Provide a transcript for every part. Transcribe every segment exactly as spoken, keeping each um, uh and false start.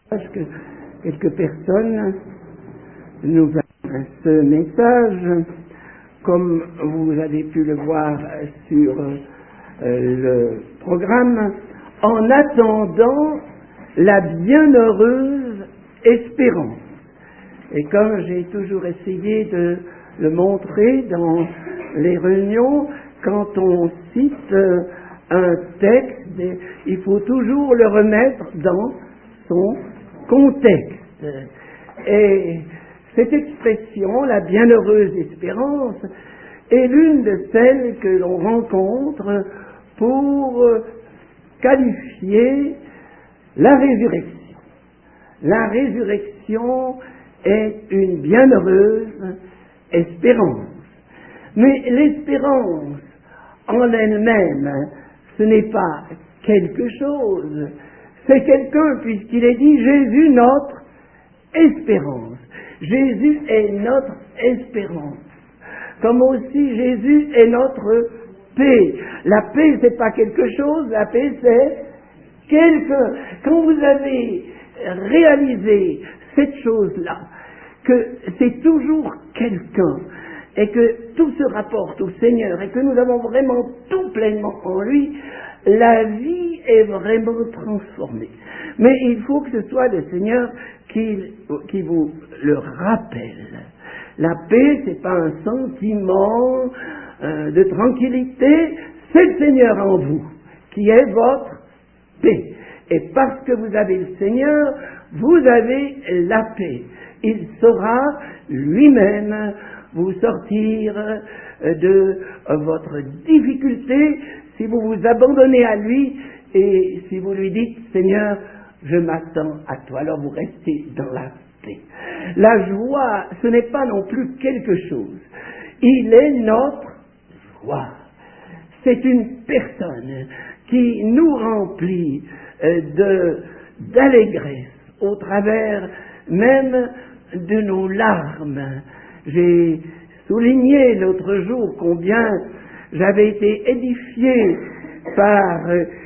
que quelques personnes nous adressent ce message, comme vous avez pu le voir sur euh, le programme, en attendant la bienheureuse espérance. Et comme j'ai toujours essayé de le montrer dans les réunions, quand on cite euh, un texte, il faut toujours le remettre dans son contexte. Et cette expression, la bienheureuse espérance, est l'une de celles que l'on rencontre pour qualifier la résurrection. La résurrection est une bienheureuse espérance. Mais l'espérance en elle-même, ce n'est pas quelque chose, c'est quelqu'un, puisqu'il est dit Jésus notre espérance. Jésus est notre espérance. Comme aussi Jésus est notre paix. La paix, c'est pas quelque chose, la paix, c'est quelqu'un. Quand vous avez réalisé cette chose-là, que c'est toujours quelqu'un, et que tout se rapporte au Seigneur, et que nous avons vraiment tout pleinement en lui, la vie est vraiment transformée. Mais il faut que ce soit le Seigneur qui, qui vous le rappelle. La paix, c'est pas un sentiment euh, de tranquillité, c'est le Seigneur en vous, qui est votre paix. Et parce que vous avez le Seigneur, vous avez la paix. Il saura lui-même vous sortir de votre difficulté si vous vous abandonnez à lui et si vous lui dites « Seigneur, je m'attends à toi ». Alors vous restez dans la paix. La joie, ce n'est pas non plus quelque chose. Il est notre joie. C'est une personne qui nous remplit de, d'allégresse au travers même de nos larmes. J'ai souligné l'autre jour combien j'avais été édifié par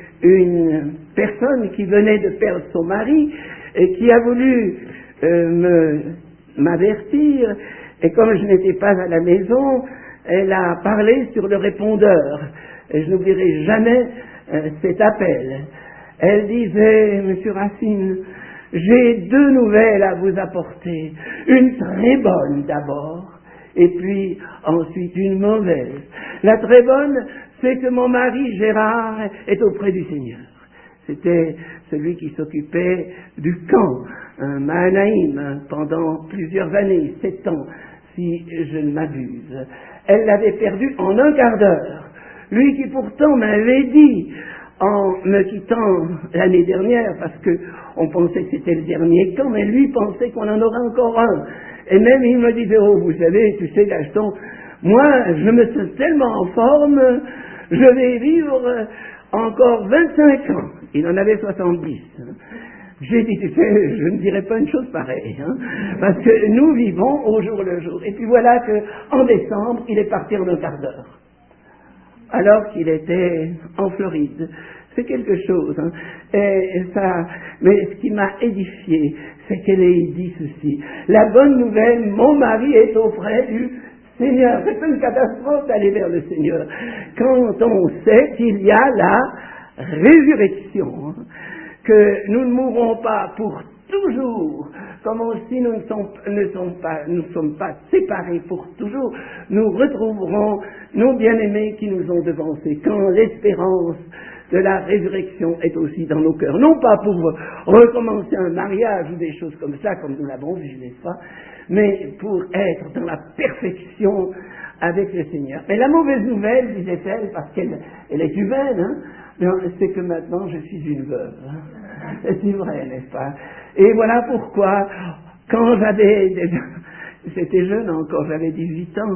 une personne qui venait de perdre son mari et qui a voulu euh, me, m'avertir, et comme je n'étais pas à la maison, elle a parlé sur le répondeur, et je n'oublierai jamais euh, cet appel. Elle disait, Monsieur Racine, j'ai deux nouvelles à vous apporter. Une très bonne d'abord, et puis ensuite une mauvaise. La très bonne, c'est que mon mari Gérard est auprès du Seigneur. C'était celui qui s'occupait du camp, un Mahanaïm, pendant plusieurs années, sept ans, si je ne m'abuse. Elle l'avait perdu en un quart d'heure. Lui qui pourtant m'avait dit, en me quittant l'année dernière, parce que on pensait que c'était le dernier camp, mais lui pensait qu'on en aurait encore un. Et même il me disait, oh, vous savez, tu sais, Gaston, moi, je me sens tellement en forme, je vais vivre encore vingt-cinq ans. Il en avait soixante-dix. J'ai dit, tu sais, je ne dirais pas une chose pareille, hein, parce que nous vivons au jour le jour. Et puis voilà qu'en décembre, il est parti en un quart d'heure, alors qu'il était en Floride. C'est quelque chose, hein. Et ça, mais ce qui m'a édifié, c'est qu'elle ait dit ceci. La bonne nouvelle, mon mari est auprès du Seigneur. C'est pas une catastrophe d'aller vers le Seigneur. Quand on sait qu'il y a la résurrection, hein, que nous ne mourrons pas pour toujours, comme aussi nous ne sommes, ne sommes pas, nous sommes pas séparés pour toujours, nous retrouverons nos bien-aimés qui nous ont devancés, quand l'espérance de la résurrection est aussi dans nos cœurs. Non pas pour recommencer un mariage ou des choses comme ça, comme nous l'avons vu, n'est-ce pas, mais pour être dans la perfection avec le Seigneur. Mais la mauvaise nouvelle, disait-elle, parce qu'elle elle est humaine, hein, c'est que maintenant je suis une veuve. Hein. C'est vrai, n'est-ce pas? Et voilà pourquoi, quand j'avais déjà, j'étais jeune encore, j'avais dix-huit ans,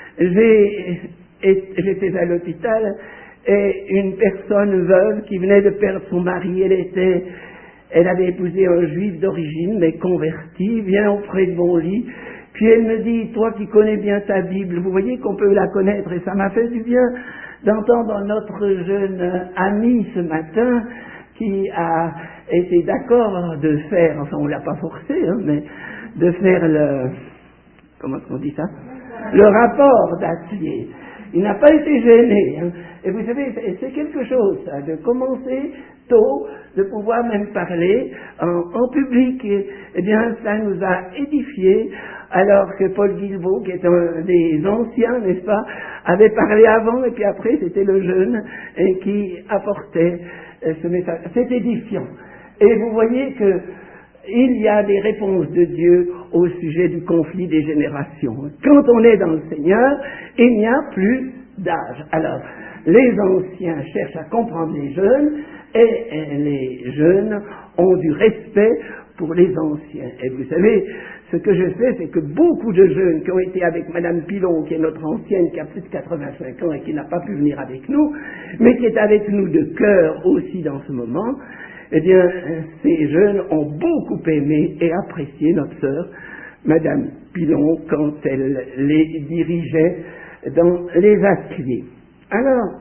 j'ai, j'étais à l'hôpital, et une personne veuve qui venait de perdre son mari, elle était, elle avait épousé un juif d'origine, mais converti, vient auprès de mon lit, puis elle me dit, toi qui connais bien ta Bible, vous voyez qu'on peut la connaître, et ça m'a fait du bien d'entendre notre jeune ami ce matin, qui a été d'accord de faire, enfin on ne l'a pas forcé, hein, mais de faire le, comment est-ce qu'on dit ça, le rapport d'Astier. Il n'a pas été gêné. Hein. Et vous savez, c'est quelque chose, ça, de commencer tôt, de pouvoir même parler en, en public. Et, eh bien, ça nous a édifiés, alors que Paul Guilbault, qui est un des anciens, n'est-ce pas, avait parlé avant, et puis après, c'était le jeune et qui apportait euh, ce message. C'est édifiant. Et vous voyez que il y a des réponses de Dieu au sujet du conflit des générations. Quand on est dans le Seigneur, il n'y a plus d'âge. Alors, les anciens cherchent à comprendre les jeunes et les jeunes ont du respect pour les anciens. Et vous savez, ce que je sais, c'est que beaucoup de jeunes qui ont été avec Madame Pilon, qui est notre ancienne, qui a plus de quatre-vingt-cinq ans et qui n'a pas pu venir avec nous, mais qui est avec nous de cœur aussi dans ce moment, eh bien, ces jeunes ont beaucoup aimé et apprécié notre sœur, Madame Pilon, quand elle les dirigeait dans les ateliers. Alors,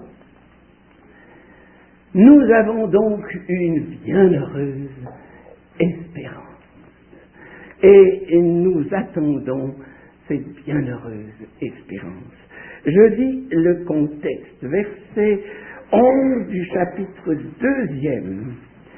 nous avons donc une bienheureuse espérance. Et nous attendons cette bienheureuse espérance. Je dis le contexte, verset onze du chapitre deuxième.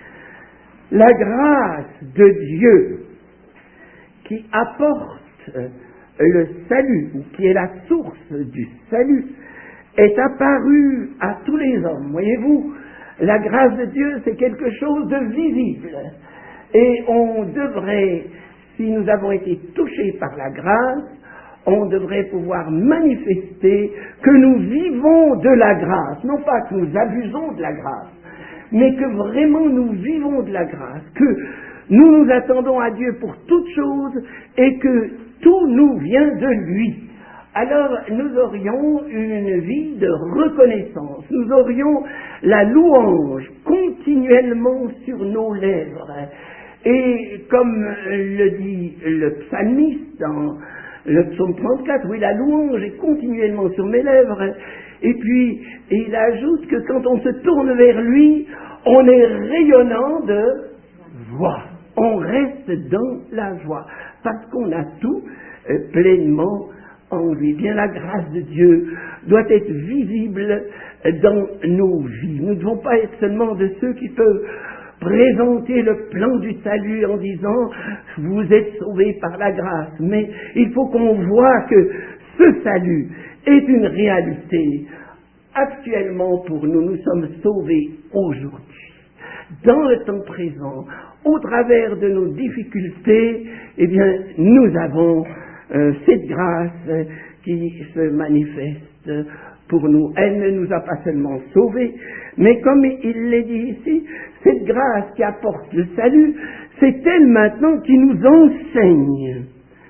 La grâce de Dieu qui apporte le salut, ou qui est la source du salut, est apparue à tous les hommes. Voyez-vous, la grâce de Dieu, c'est quelque chose de visible. Et on devrait, si nous avons été touchés par la grâce, on devrait pouvoir manifester que nous vivons de la grâce. Non pas que nous abusons de la grâce, mais que vraiment nous vivons de la grâce, que nous nous attendons à Dieu pour toutes choses et que tout nous vient de lui. Alors nous aurions une vie de reconnaissance, nous aurions la louange continuellement sur nos lèvres. Et comme le dit le psalmiste dans le psaume trente-quatre, oui, la louange est continuellement sur mes lèvres. Et puis, il ajoute que quand on se tourne vers lui, on est rayonnant de joie. On reste dans la joie, parce qu'on a tout euh, pleinement en lui. Bien, la grâce de Dieu doit être visible dans nos vies. Nous ne devons pas être seulement de ceux qui peuvent présenter le plan du salut en disant « vous êtes sauvés par la grâce », mais il faut qu'on voit que ce salut est une réalité. Actuellement pour nous, nous sommes sauvés aujourd'hui, dans le temps présent, au travers de nos difficultés, eh bien, nous avons euh, cette grâce euh, qui se manifeste pour nous. Elle ne nous a pas seulement sauvés, mais comme il l'est dit ici, cette grâce qui apporte le salut, c'est elle maintenant qui nous enseigne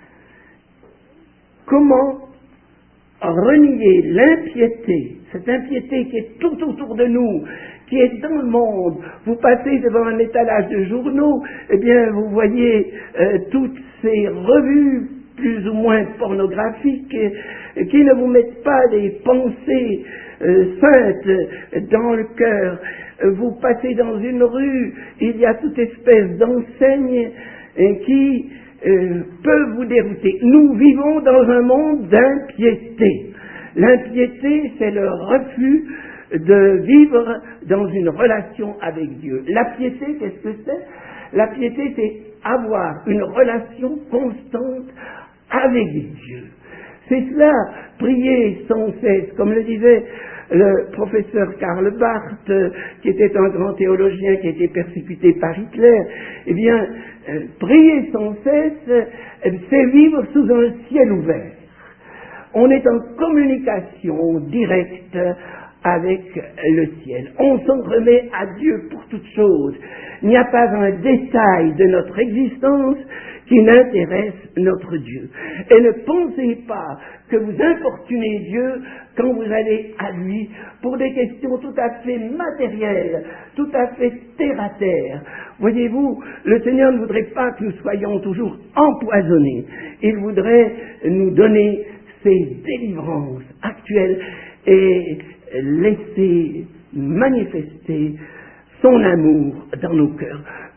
comment renier l'impiété, cette impiété qui est tout autour de nous, qui est dans le monde. Vous passez devant un étalage de journaux, eh bien vous voyez euh, toutes ces revues plus ou moins pornographiques euh, qui ne vous mettent pas des pensées euh, saintes dans le cœur. Vous passez dans une rue, il y a toute espèce d'enseignes euh, qui euh, peuvent vous dérouter. Nous vivons dans un monde d'impiété. L'impiété, c'est le refus de vivre dans une relation avec Dieu. La piété, qu'est-ce que c'est? La piété, c'est avoir une relation constante avec Dieu. C'est cela, prier sans cesse, comme le disait le professeur Karl Barth, qui était un grand théologien qui a été persécuté par Hitler. Eh bien, euh, prier sans cesse, euh, c'est vivre sous un ciel ouvert. On est en communication directe avec le ciel. On s'en remet à Dieu pour toutes choses. Il n'y a pas un détail de notre existence qui n'intéresse notre Dieu. Et ne pensez pas que vous importunez Dieu quand vous allez à lui pour des questions tout à fait matérielles, tout à fait terre à terre. Voyez-vous, le Seigneur ne voudrait pas que nous soyons toujours empoisonnés. Il voudrait nous donner ses délivrances actuelles et laisser manifester son amour dans nos cœurs.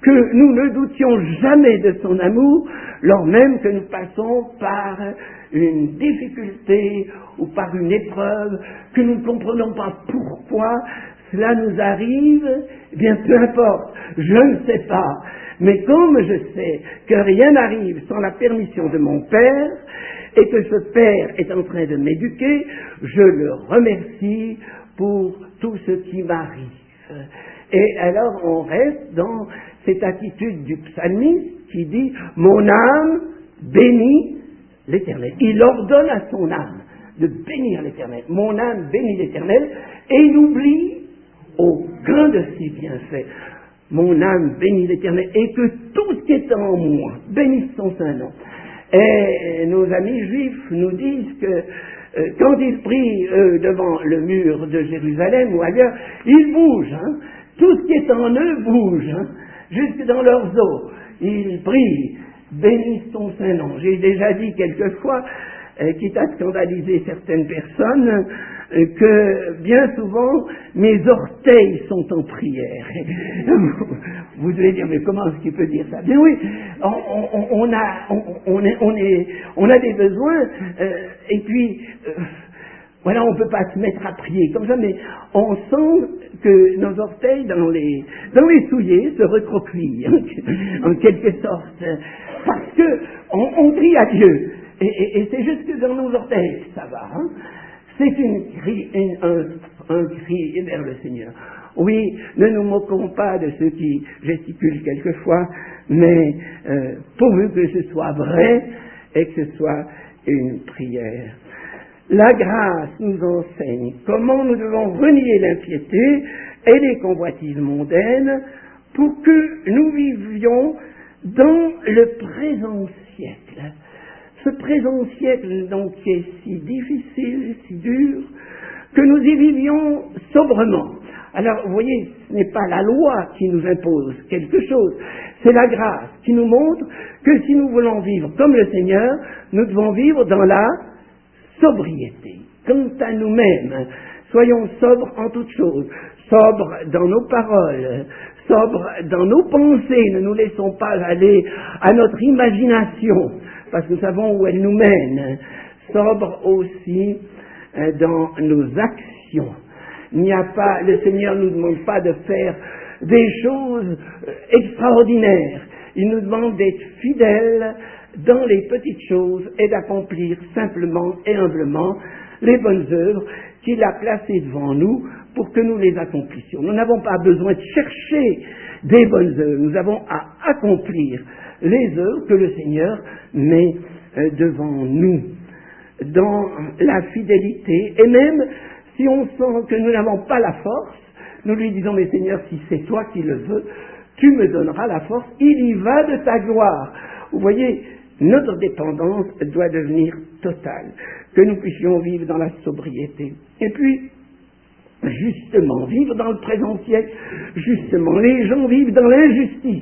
que nous ne doutions jamais de son amour, lors même que nous passons par une difficulté ou par une épreuve, que nous ne comprenons pas pourquoi cela nous arrive, eh bien peu importe, je ne sais pas, mais comme je sais que rien n'arrive sans la permission de mon Père, et que ce Père est en train de m'éduquer, je le remercie pour tout ce qui m'arrive. Et alors on reste dans cette attitude du psalmiste qui dit « Mon âme bénit l'Éternel ». Il ordonne à son âme de bénir l'Éternel. « Mon âme bénit l'Éternel » et il oublie au grand de ses bienfaits. « Mon âme bénit l'Éternel » et que tout ce qui est en moi bénisse son saint nom. Et nos amis juifs nous disent que euh, quand ils prient euh, devant le mur de Jérusalem ou ailleurs, ils bougent, hein. Tout ce qui est en eux bouge, hein, jusque dans leurs os. Ils prient, bénissent ton saint nom. J'ai déjà dit quelquefois, euh, quitte à scandaliser certaines personnes, euh, que bien souvent mes orteils sont en prière. Vous devez dire, mais comment est-ce qu'il peut dire ça? Bien oui, on, on, on, a, on, on, est, on, est, on a des besoins, euh, et puis... Euh, Voilà, on ne peut pas se mettre à prier comme ça, mais on sent que nos orteils dans les, dans les souliers se recroquevillent, en quelque sorte, parce que on, on crie à Dieu, et, et, et c'est juste dans nos orteils, ça va, hein? C'est une cri, une, un, un cri vers le Seigneur. Oui, ne nous moquons pas de ceux qui gesticulent quelquefois, mais euh, pourvu que ce soit vrai et que ce soit une prière. La grâce nous enseigne comment nous devons renier l'impiété et les convoitises mondaines pour que nous vivions dans le présent siècle. Ce présent siècle, donc, qui est si difficile, si dur, que nous y vivions sobrement. Alors, vous voyez, ce n'est pas la loi qui nous impose quelque chose, c'est la grâce qui nous montre que si nous voulons vivre comme le Seigneur, nous devons vivre dans la sobriété. Quant à nous-mêmes, soyons sobres en toutes choses, sobres dans nos paroles, sobres dans nos pensées, ne nous laissons pas aller à notre imagination, parce que nous savons où elle nous mène, sobres aussi dans nos actions. Il n'y a pas, le Seigneur ne nous demande pas de faire des choses extraordinaires, il nous demande d'être fidèles dans les petites choses et d'accomplir simplement et humblement les bonnes œuvres qu'il a placées devant nous pour que nous les accomplissions. Nous n'avons pas besoin de chercher des bonnes œuvres, nous avons à accomplir les œuvres que le Seigneur met devant nous dans la fidélité, et même si on sent que nous n'avons pas la force, nous lui disons, mais Seigneur, si c'est toi qui le veux, tu me donneras la force, il y va de ta gloire. Vous voyez, notre dépendance doit devenir totale, que nous puissions vivre dans la sobriété. Et puis, justement, vivre dans le présent siècle, justement, les gens vivent dans l'injustice.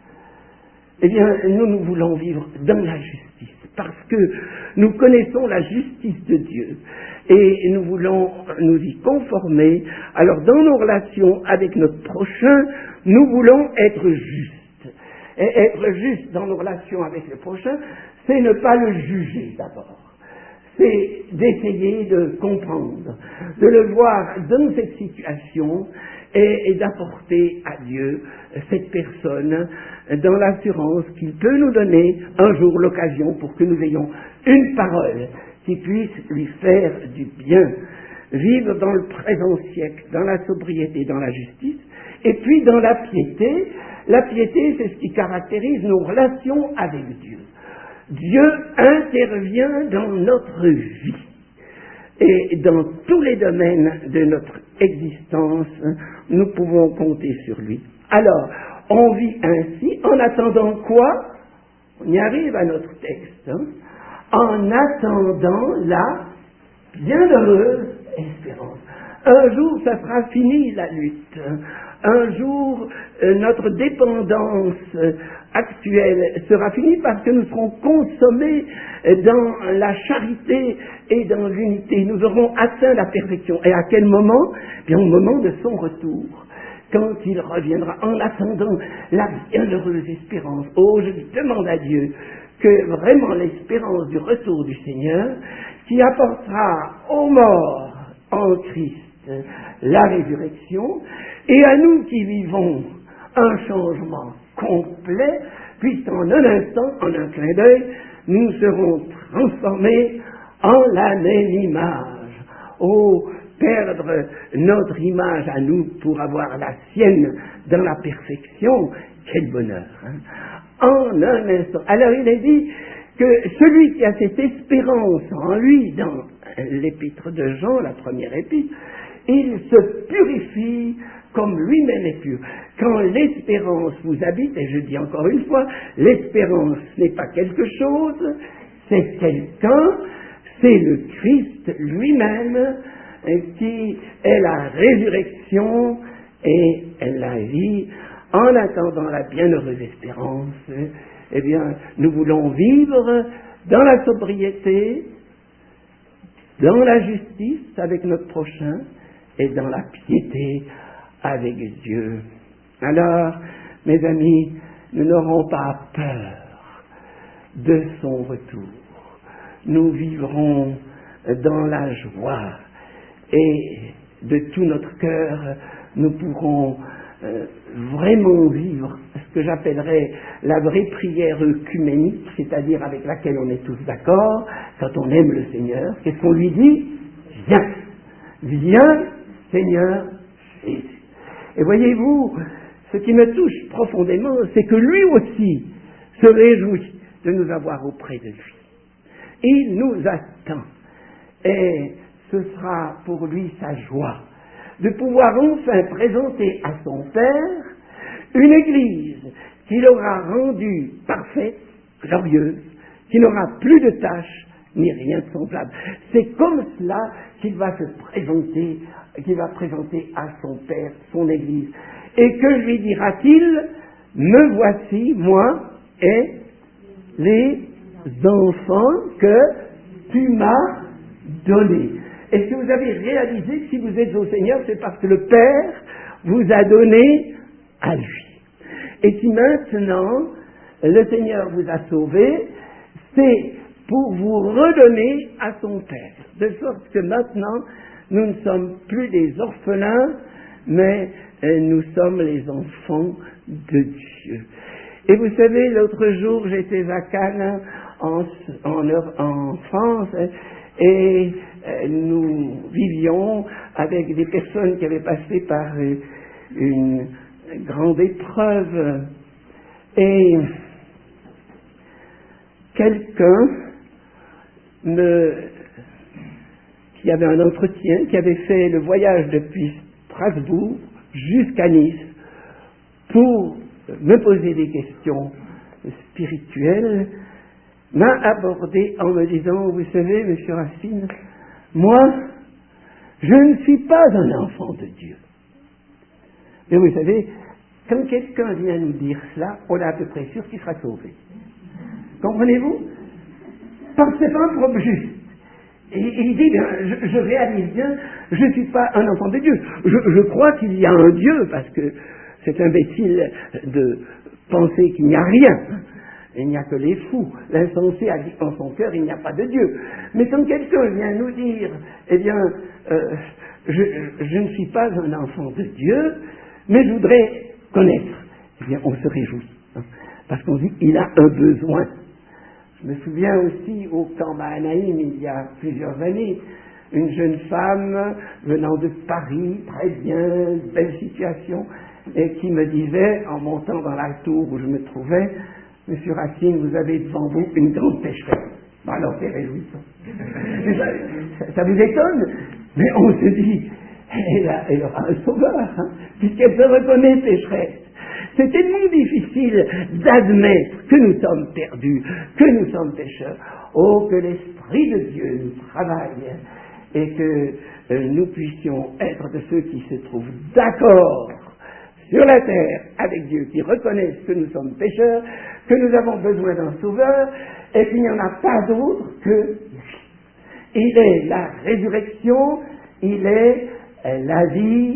Eh bien, nous, nous voulons vivre dans la justice, parce que nous connaissons la justice de Dieu, et nous voulons nous y conformer. Alors, dans nos relations avec notre prochain, nous voulons être justes. Et être juste dans nos relations avec le prochain, c'est ne pas le juger d'abord. C'est d'essayer de comprendre, de le voir dans cette situation et, et d'apporter à Dieu cette personne dans l'assurance qu'il peut nous donner un jour l'occasion pour que nous ayons une parole qui puisse lui faire du bien. Vivre dans le présent siècle, dans la sobriété, dans la justice, et puis dans la piété. La piété, c'est ce qui caractérise nos relations avec Dieu. Dieu intervient dans notre vie et dans tous les domaines de notre existence, nous pouvons compter sur lui. Alors, on vit ainsi en attendant quoi? On y arrive à notre texte. Hein? En attendant la bienheureuse espérance. Un jour, ça sera fini la lutte. Un jour, euh, notre dépendance euh, actuelle sera finie parce que nous serons consommés euh, dans la charité et dans l'unité. Nous aurons atteint la perfection. Et à quel moment? Bien, au moment de son retour. quand il reviendra, en attendant la bienheureuse espérance. Oh, je demande à Dieu que vraiment l'espérance du retour du Seigneur, qui apportera aux morts en Christ la résurrection, et à nous qui vivons un changement complet, puisqu'en un instant, en un clin d'œil, nous serons transformés en la même image. Oh, perdre notre image à nous pour avoir la sienne dans la perfection, quel bonheur, hein? En un instant. Alors il est dit que celui qui a cette espérance en lui, dans l'épître de Jean, la première épître, il se purifie comme lui-même est pur. Quand l'espérance vous habite, et je dis encore une fois, l'espérance n'est pas quelque chose, c'est quelqu'un, c'est le Christ lui-même qui est la résurrection et la vie. En attendant la bienheureuse espérance, eh bien, nous voulons vivre dans la sobriété, dans la justice avec notre prochain et dans la piété avec Dieu. Alors, mes amis, nous n'aurons pas peur de son retour. Nous vivrons dans la joie et de tout notre cœur, nous pourrons euh, vraiment vivre ce que j'appellerais la vraie prière œcuménique, c'est-à-dire avec laquelle on est tous d'accord, quand on aime le Seigneur. Qu'est-ce qu'on lui dit? Viens, viens, Seigneur Jésus. Et voyez-vous, ce qui me touche profondément, c'est que lui aussi se réjouit de nous avoir auprès de lui. Il nous attend. Et ce sera pour lui sa joie de pouvoir enfin présenter à son Père une Église qu'il aura rendue parfaite, glorieuse, qui n'aura plus de tâches ni rien de semblable. C'est comme cela qu'il va se présenter, qu'il va présenter à son Père son Église. Et que lui dira-t-il? Me voici, moi, et les enfants que tu m'as donnés. Est-ce que vous avez réalisé que si vous êtes au Seigneur, c'est parce que le Père vous a donné à lui? Et si maintenant le Seigneur vous a sauvé, c'est pour vous redonner à son Père. De sorte que maintenant, nous ne sommes plus des orphelins, mais nous sommes les enfants de Dieu. Et vous savez, l'autre jour, j'étais à Cannes, en, en, en France, et nous vivions avec des personnes qui avaient passé par une grande épreuve. Et quelqu'un me, qui avait un entretien, qui avait fait le voyage depuis Strasbourg jusqu'à Nice pour me poser des questions spirituelles, m'a abordé en me disant, vous savez, monsieur Racine, moi, je ne suis pas un enfant de Dieu. Mais vous savez, quand quelqu'un vient nous dire cela, on est à peu près sûr qu'il sera sauvé. Comprenez-vous? Parce que c'est pas un problème juste. Et il dit, bien, je, je réalise bien, je ne suis pas un enfant de Dieu. Je, je crois qu'il y a un Dieu, parce que c'est imbécile de penser qu'il n'y a rien. Il n'y a que les fous. L'insensé a dit en son cœur, il n'y a pas de Dieu. Mais quand quelqu'un vient nous dire, eh bien, euh, je, je ne suis pas un enfant de Dieu, mais je voudrais connaître, eh bien, on se réjouit. Hein, parce qu'on dit, il a un besoin. Je me souviens aussi au camp Mahanaïm, il y a plusieurs années, une jeune femme venant de Paris, très bien, belle situation, et qui me disait, en montant dans la tour où je me trouvais, Monsieur Racine, vous avez devant vous une grande pécheresse. Ben alors c'est réjouissant. ça, ça, ça vous étonne? Mais on se dit, elle, a, elle aura un sauveur, hein, puisqu'elle se reconnaît pécheresse. C'est tellement difficile d'admettre que nous sommes perdus, que nous sommes pécheurs. Oh, que l'Esprit de Dieu nous travaille et que euh, nous puissions être de ceux qui se trouvent d'accord sur la terre avec Dieu, qui reconnaissent que nous sommes pécheurs, que nous avons besoin d'un sauveur et qu'il n'y en a pas d'autre que lui. Il est la résurrection, il est la vie,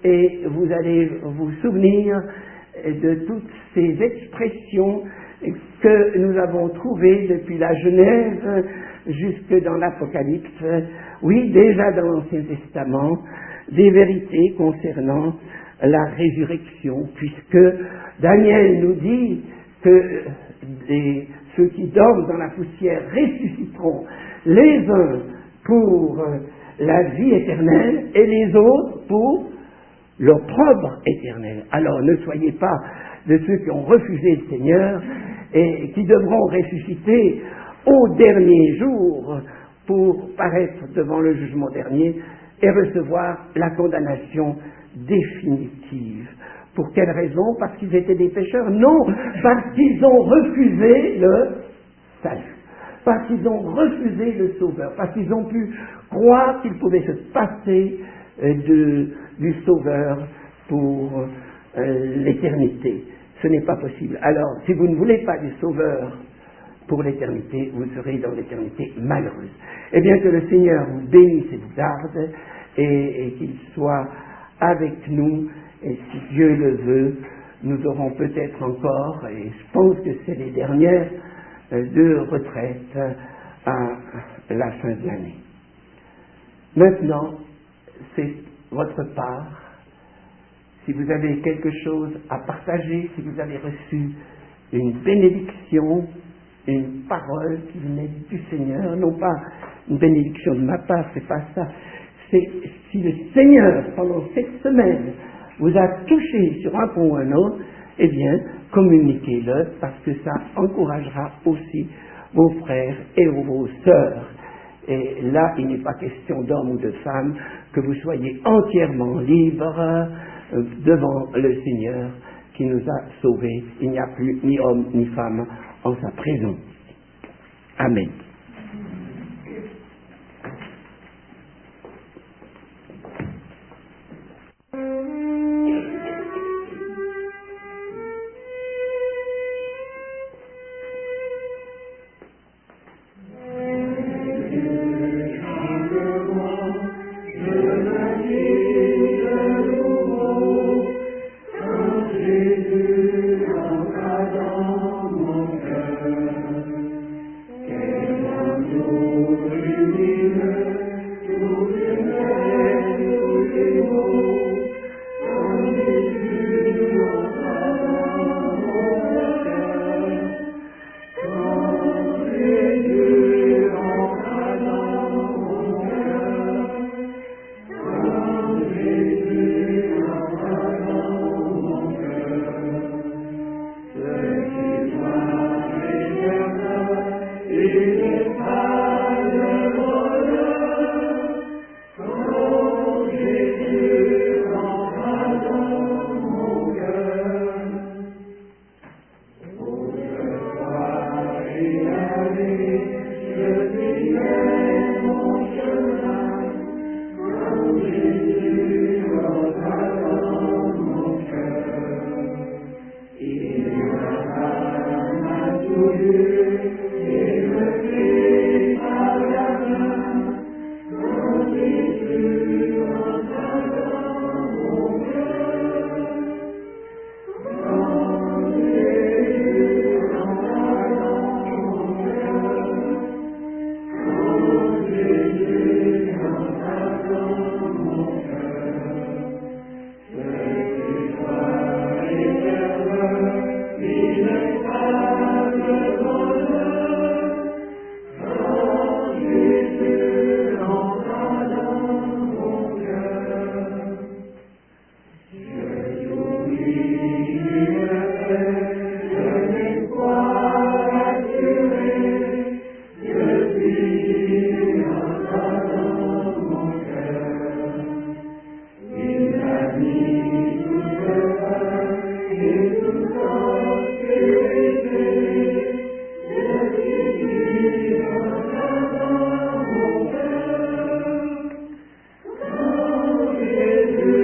et vous allez vous souvenir de toutes ces expressions que nous avons trouvées depuis la Genèse jusque dans l'Apocalypse, oui, déjà dans l'Ancien Testament, des vérités concernant la résurrection, puisque Daniel nous dit que des, ceux qui dorment dans la poussière ressusciteront, les uns pour la vie éternelle et les autres pour l'opprobre éternel. Alors ne soyez pas de ceux qui ont refusé le Seigneur et qui devront ressusciter au dernier jour pour paraître devant le jugement dernier et recevoir la condamnation définitive. Pour quelle raison? Parce qu'ils étaient des pécheurs? Non, parce qu'ils ont refusé le salut, parce qu'ils ont refusé le Sauveur, parce qu'ils ont pu croire qu'il pouvait se passer de, du Sauveur pour euh, l'éternité. Ce n'est pas possible. Alors, si vous ne voulez pas du Sauveur pour l'éternité, vous serez dans l'éternité malheureuse. Eh bien, que le Seigneur vous bénisse et vous garde, et, et qu'il soit avec nous, et si Dieu le veut, nous aurons peut-être encore, et je pense que c'est les dernières, euh, deux retraites à la fin de l'année. Maintenant, c'est votre part. Si vous avez quelque chose à partager, si vous avez reçu une bénédiction, une parole qui venait du Seigneur, non pas une bénédiction de ma part, c'est pas ça. C'est si le Seigneur, pendant cette semaine, vous a touché sur un point ou un autre, eh bien, communiquez-le, parce que ça encouragera aussi vos frères et vos sœurs. Et là, il n'est pas question d'homme ou de femme, que vous soyez entièrement libres euh, devant le Seigneur qui nous a sauvés. Il n'y a plus ni homme ni femme en sa présence. Amen.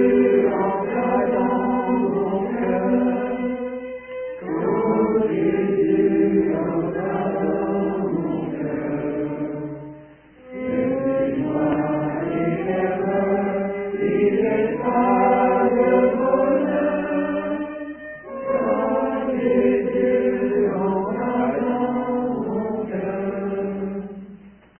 Amen.